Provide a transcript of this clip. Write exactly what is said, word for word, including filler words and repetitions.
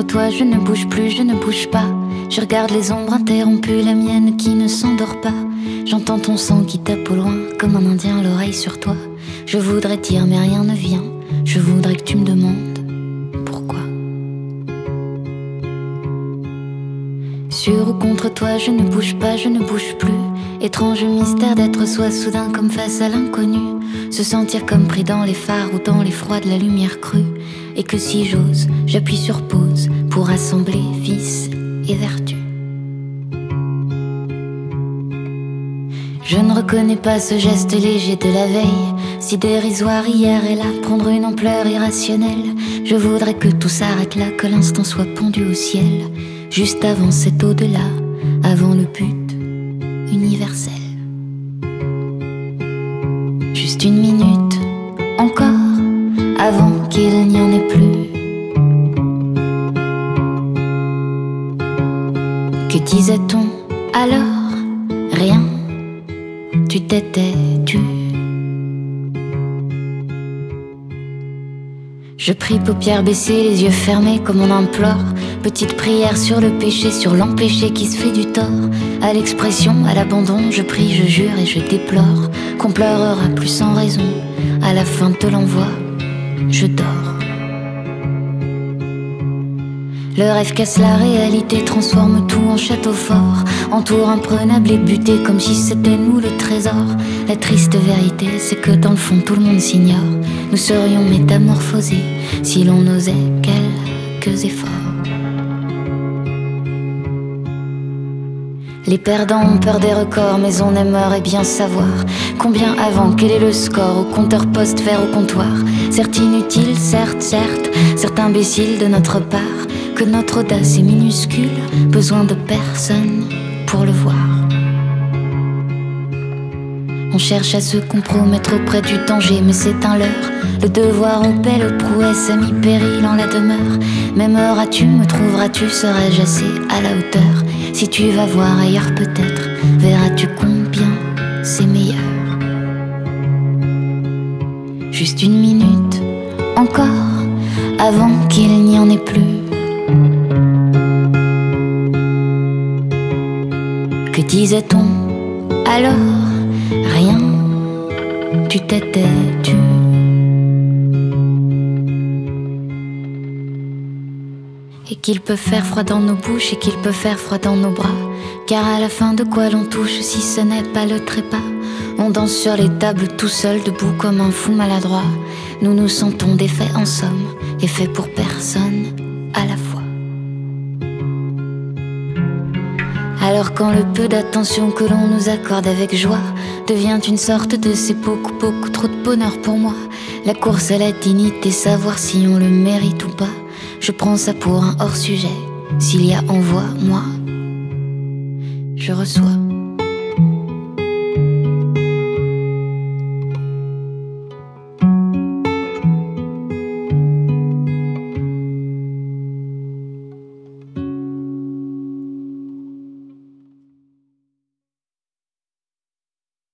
contre toi, je ne bouge plus, je ne bouge pas. Je regarde les ombres interrompues, la mienne qui ne s'endort pas. J'entends ton sang qui tape au loin, comme un indien l'oreille sur toi. Je voudrais dire mais rien ne vient, je voudrais que tu me demandes pourquoi. Sur ou contre toi, je ne bouge pas, je ne bouge plus. Étrange mystère d'être soi soudain comme face à l'inconnu. Se sentir comme pris dans les phares ou dans l'effroi de la lumière crue. Et que si j'ose, j'appuie sur pause pour assembler vice et vertu. Je ne reconnais pas ce geste léger de la veille, si dérisoire hier et là, prendre une ampleur irrationnelle. Je voudrais que tout s'arrête là, que l'instant soit pendu au ciel, juste avant cet au-delà, avant le but universel. Juste une minute, encore, avant qu'il n'y en ait plus. Que disait-on alors? Rien, tu t'étais tu. Je prie paupières baissées, les yeux fermés comme on implore. Petite prière sur le péché, sur l'empêché qui se fait du tort. À l'expression, à l'abandon, je prie, je jure et je déplore qu'on pleurera plus sans raison. À la fin de l'envoi, je dors. Le rêve casse la réalité, transforme tout en château fort. Entoure imprenable et buté comme si c'était nous le trésor. La triste vérité, c'est que dans le fond tout le monde s'ignore. Nous serions métamorphosés si l'on osait quelques efforts. Les perdants ont peur des records, mais on aimerait bien savoir combien avant, quel est le score au compteur poste vers au comptoir. Certes inutile, certes, certes, certes imbécile de notre part, que notre audace est minuscule, besoin de personne pour le voir. On cherche à se compromettre auprès du danger, mais c'est un leurre. Le devoir aux belles prouesses a mis péril en la demeure. M'aimeras-tu, me trouveras-tu, serais-je assez à la hauteur? Si tu vas voir ailleurs peut-être, verras-tu combien c'est meilleur. Juste une minute, encore, avant qu'il n'y en ait plus. Que disait-on alors? Rien, tu t'étais tu. Et qu'il peut faire froid dans nos bouches et qu'il peut faire froid dans nos bras. Car à la fin de quoi l'on touche si ce n'est pas le trépas? On danse sur les tables tout seul, debout comme un fou maladroit. Nous nous sentons défaits en somme, et faits pour personne à la fois. Alors quand le peu d'attention que l'on nous accorde avec joie devient une sorte de c'est beaucoup, beaucoup trop de bonheur pour moi. La course à la dignité, savoir si on le mérite ou pas. Je prends ça pour un hors-sujet. S'il y a envoi, moi, je reçois.